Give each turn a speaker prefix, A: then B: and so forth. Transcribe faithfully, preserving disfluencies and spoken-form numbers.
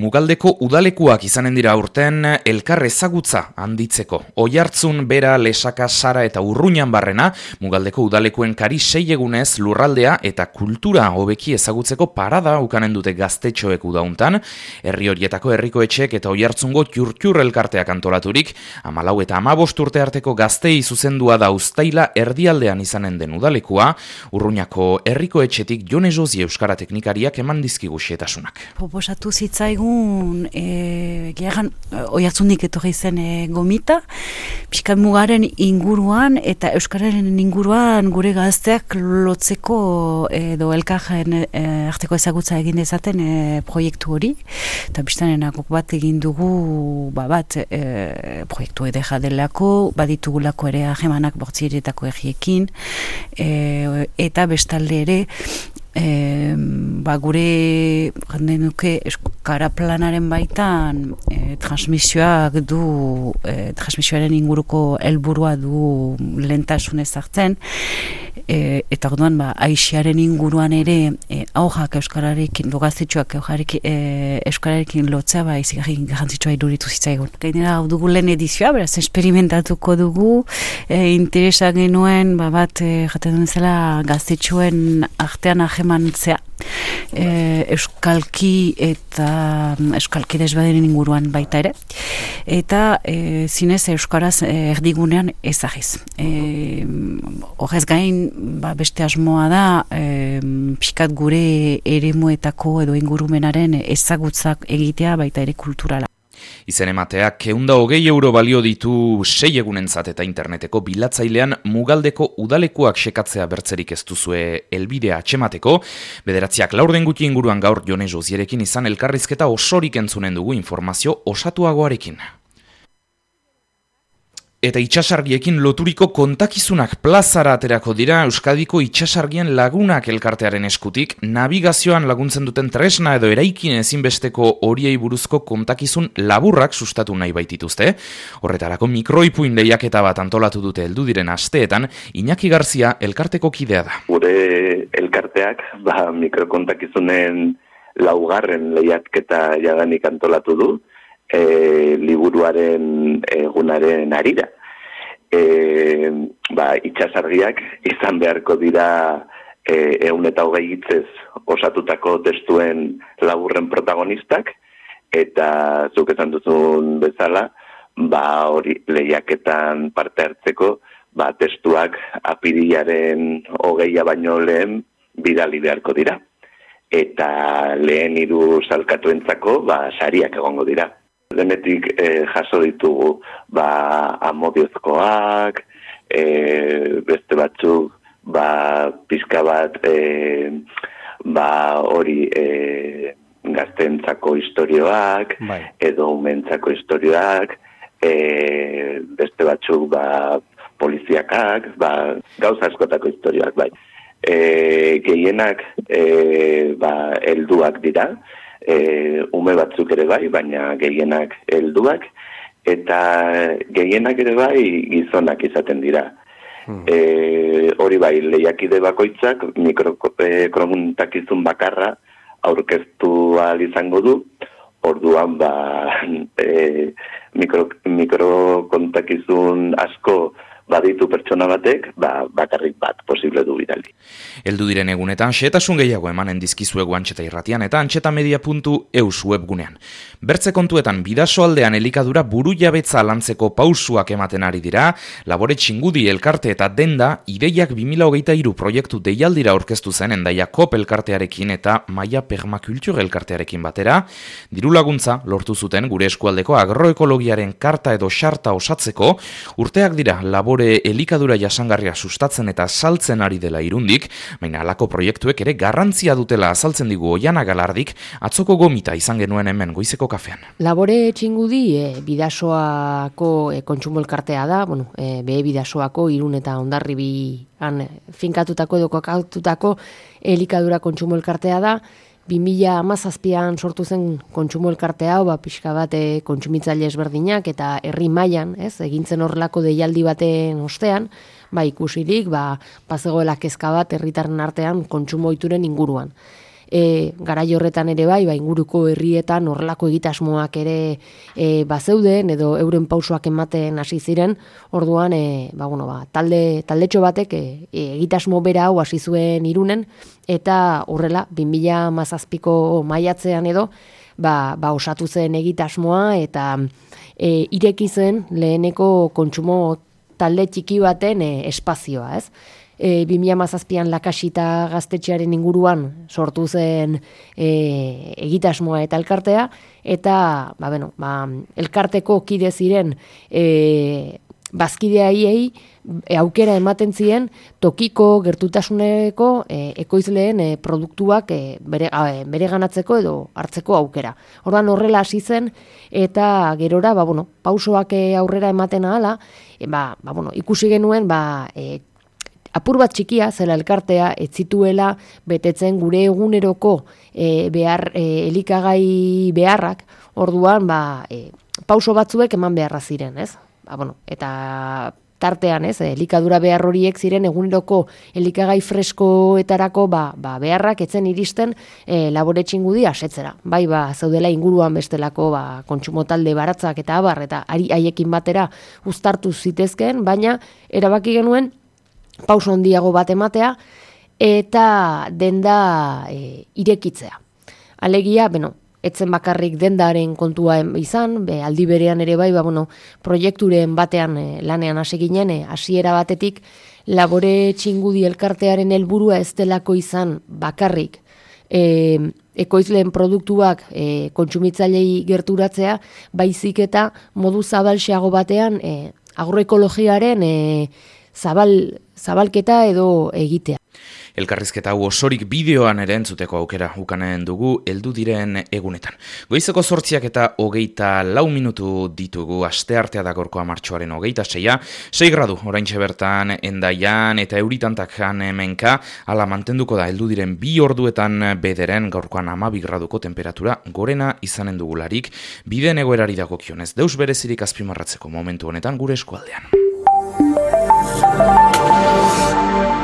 A: Mugaldeko udalekuak izanen dira urten elkar ezagutza handitzeko. Oiartzun, Bera, Lesaka, Sara eta Urruñan barrena, Mugaldeko udalekuen kari sei egunez lurraldea eta kultura hobeki ezagutzeko parada ukanen dute gaztetxoek udauntan, herri horietako herriko etxeek eta Oiartzungo txurtxur elkarteak antolaturik, hamalau eta hamabost urte arteko gaztei zuzendua da uztaila erdialdean izanen den udalekua, Urruñako herriko etxetik Jone Josi euskara teknikariak eman dizkigu xehetasunak.
B: Proposatu zitzaigun e, gehan, Oiartzundik etorri zen e, gomita, pixkat mugaren inguruan eta euskararen inguruan gure gazteak lotzeko edo elkarren e, arteko ezagutza egin dezaten e, proiektu hori, eta biztanen akok bat egin dugu ba, bat e, proiektu edera delako, baditugulako ere ahemanak bortzieretako erriekin, e, eta bestalde ere E, ba, gure nuke euskara planaren baitan e, transmisioak du e, transmisioaren inguruko helburua du lehentasunez hartzen e, eta orduan ba, aixiaren inguruan ere e, aurrak euskararekin logaztetxoak e, euskararekin lotzea ba, izigarri garrantzitsua iduritu zitzaigun. Gainera hau dugu lehen edizioa, beraz esperimentatuko dugu e, interesa genuen ba, bat e, jaten duen zela gaztetxoen artean emantzea e, euskalki eta euskalki desbaderen inguruan baita ere eta e, zinez euskaraz e, erdigunean ezagiz. E, horrez gain ba, beste asmoa da e, pixkat gure eremuetako edo ingurumenaren ezagutzak egitea baita ere kulturala.
A: Izen emateak ehun eta hogei euro balio ditu sei egunentzat eta interneteko bilatzailean Mugaldeko udalekuak xekatzea bertzerik ez duzue helbidea atxemateko. Bederatziak laurden gutxi inguruan gaur Jone Josierekin izan elkarrizketa osorik entzunen dugu informazio osatuagoarekin. Eta itxasargiekin loturiko kontakizunak plazara aterako dira Euskadiko itxasargien lagunak elkartearen eskutik, navigazioan laguntzen duten tresna edo eraikin ezinbesteko horiei buruzko kontakizun laburrak sustatu nahi baitituzte. Horretarako mikroipuin lehiaketa bat antolatu dute heldu diren asteetan, Iñaki Garzia elkarteko kidea da.
C: Gure elkarteak ba, mikrokontakizunen laugarren lehiaketa jadanik antolatu du, E, liburuaren egunaren arira. E, ba, itxasargiak izan beharko dira e, ehun eta hogei hitzez osatutako testuen laburren protagonistak, eta zuk esan duzun bezala, ba, hori lehiaketan parte hartzeko, ba, testuak apirilaren hogeia baino lehen bidali beharko dira. Eta lehen hiru salkatuentzako ba, sariak egongo dira. Denetik eh, jaso ditugu ba, amodiozkoak, eh, beste batzuk ba, pizka bat eh, ba, hori eh, gaztentzako istorioak, bai. Edo umentzako istorioak, eh, beste batzuk ba, poliziakak, ba, gauza askotako istorioak, bai. Eh, gehienak eh, ba, helduak dira, E, ume batzuk ere bai, baina gehienak helduak, eta gehienak ere bai gizonak izaten dira. Hmm. E, hori bai, lehiakide bakoitzak mikrokontakizun bakarra aurkeztu ahal izango du, orduan ba, e, mikro, mikrokontakizun asko baditu pertsona batek, ba, bakarrik bat posible du bidali.
A: Heldu diren egunetan, xehetasun gehiago emanen dizkizuegu Antxeta Irratian eta antxetamedia puntu eus webgunean. Bertze kontuetan, bidasoaldean elikadura buru jabetza lantzeko pausuak ematen ari dira, Labore Txingudi elkarte eta denda, ideiak bi mila hogeita hiru proiektu deialdira aurkeztu zen Endaia Kop elkartearekin eta Maia Permakultur elkartearekin batera, diru laguntza lortu zuten gure eskualdeko agroekologiaren karta edo xarta osatzeko, urteak dira Labore elikadura jasangarria sustatzen eta saltzen ari dela Irundik, baina halako proiektuek ere garrantzia dutela azaltzen digu Oiana Galardik, atzoko gomita izan genuen hemen goizeko kafean.
D: Labore Txingudi e, bidasoako e, kontsumo elkartea da, bueno, e, behe bidasoako Irun eta Hondarribian finkatutako edo kokatutako elikadura kontsumo elkartea da. bi mila hamazazpian sortu zen kontsumo elkarte hau, ba, pixka bat kontsumitzaile ezberdinak eta herri mailan, ez, egintzen horrelako deialdi baten ostean, ba, ikusirik, ba, bazegoela kezka bat herritarren artean kontsumo ohituren inguruan. e, garai horretan ere bai, ba, inguruko herrietan horrelako egitasmoak ere e, bazeuden edo euren pausoak ematen hasi ziren, orduan e, ba, bueno, ba, talde taldetxo batek e, egitasmo bera hau hasi zuen Irunen, eta horrela bi mila hamazazpiko maiatzean edo ba, ba osatu zen egitasmoa eta e, ireki zen leheneko kontsumo talde txiki baten e, espazioa, ez? E, bi mila hamazazpian Lakasita gaztetxearen inguruan sortu zen e, egitasmoa eta elkartea, eta ba, bueno, ba, elkarteko kide ziren e, bazkideaiei e, aukera ematen zien tokiko gertutasuneko e, ekoizleen e, produktuak e, bere, a, bere ganatzeko edo hartzeko aukera. Orduan horrela hasi zen, eta gerora ba, bueno, pausoak e, aurrera ematen ahala, e, ba, ba, bueno, ikusi genuen ba, e, apur bat txikia zela elkartea ez zituela betetzen gure eguneroko e, behar e, elikagai beharrak, orduan ba, e, pauso batzuek eman beharra ziren, ez? Ba, bueno, eta tartean, ez, elikadura behar horiek ziren eguneroko elikagai freskoetarako ba, ba, beharrak etzen iristen e, labore txingudi asetzera. Bai, ba, zaudela inguruan bestelako ba, kontsumo talde baratzak eta abar, eta ari haiekin batera uztartu zitezkeen, baina erabaki genuen pauso handiago bat ematea eta denda e, irekitzea. Alegia, beno, etzen bakarrik dendaren kontua izan, be, aldi berean ere bai, ba, bueno, proiekturen batean e, lanean hasi ginen, e, hasiera batetik labore txingudi elkartearen helburua ez delako izan bakarrik e, ekoizleen produktuak e, kontsumitzailei gerturatzea, baizik eta modu zabalxeago batean e, agroekologiaren e, zabal, zabalketa edo egitea.
A: Elkarrizketa hau osorik bideoan ere entzuteko aukera ukanen dugu heldu diren egunetan. Goizeko zortziak eta hogeita lau minutu ditugu, asteartea da gorkoa martxoaren hogeita seia, sei gradu oraintxe bertan Endaian eta Euritantakan hemenka, hala mantenduko da heldu diren bi orduetan bederen gaurkoan hamabi graduko temperatura gorena izanen dugularik, bideen egoerari dagokionez deus berezirik azpimarratzeko momentu honetan gure eskualdean.